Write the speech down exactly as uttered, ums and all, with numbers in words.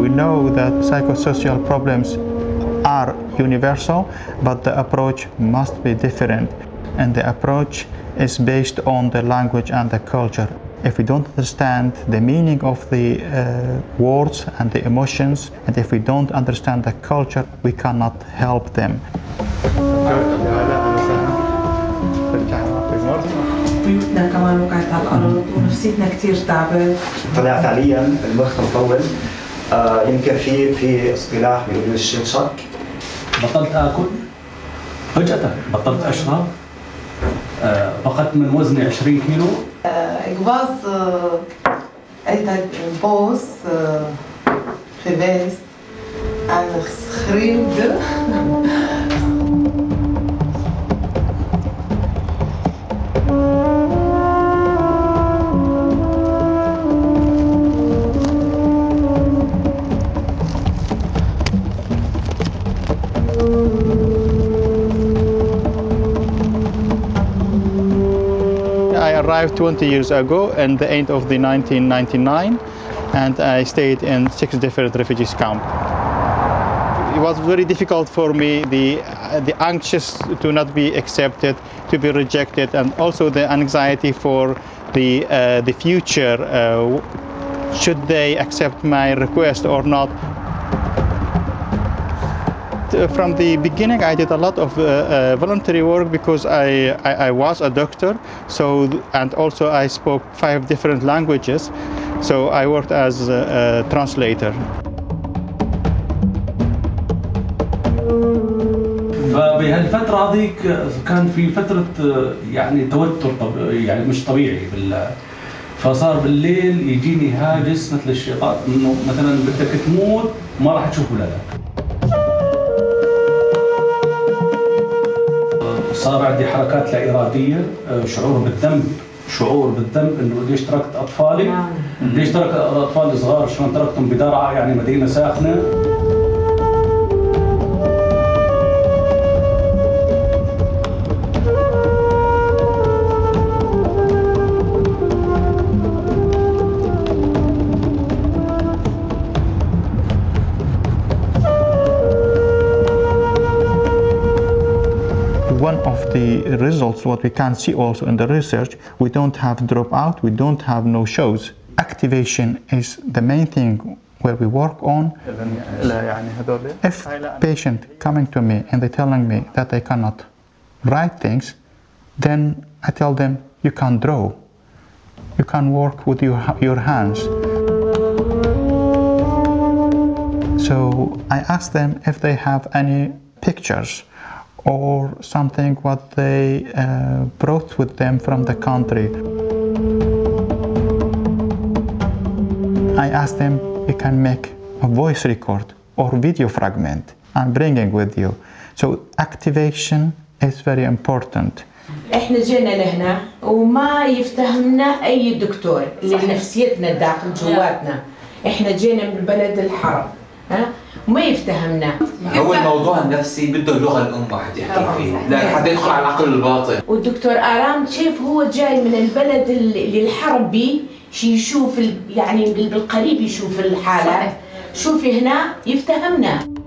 we know that psychosocial problems are universal, but the approach must be different. And the approach is based on the language and the culture. If we don't understand the meaning of the uh, words and the emotions, and if we don't understand the culture, we cannot help them. بيوتنا كمان وقعت على الأرض ونفسيتنا كتير تعبت. طلع فعليا المخ مطول. آه يمكن في في اصطلاح بيقولوا الشيل شك. بطلت آكل فجأة، بطلت أشرب، آه فقدت من وزني عشرين كيلو. Ik was altijd boos geweest en schreeuwde. I arrived twenty years ago at the end of the nineteen ninety-nine, and I stayed in six different refugees camps. It was very difficult for me, the, uh, the anxious to not be accepted, to be rejected, and also the anxiety for the, uh, the future. Uh, should they accept my request or not? From the beginning, I did a lot of uh, uh, voluntary work because I, I, I was a doctor, so, and also I spoke five different languages, so I worked as a, a translator. فبهالفترة هذيك كان في فترة يعني توتر يعني مش طبيعي بال فصار بالليل يجيني هاجس مثل الشيطان انه مثلا بدك تموت ما راح تشوف ولادك. صار عندي حركات لا إرادية، شعور بالذنب، شعور بالذنب إنه ليش تركت أطفالي؟ ليش تركت أطفالي صغار؟ شلون تركتهم بدرعا يعني مدينة ساخنة؟ One of the results, what we can see also in the research, we don't have dropout, we don't have no shows. Activation is the main thing where we work on. If patient coming to me and they're telling me that they cannot write things, then I tell them, you can draw, you can work with your, your hands. So I ask them if they have any pictures or something what they uh, brought with them from the country. I ask them, you can make a voice record or video fragment and bring it with you. So activation is very important. احنا جينا لهنا وما يفتهمنا اي دكتور لنفسيتنا داخل جواتنا. احنا جينا من بلد الحرب ها وما يفتهمنا. هو الموضوع النفسي بده اللغه الام واحد يحكي فيه لحتى يدخل على العقل الباطن. والدكتور آرام كيف هو جاي من البلد اللي الحرب بيه يشوف يعني بالقريب يشوف الحالة. شوفي هنا يفتهمنا.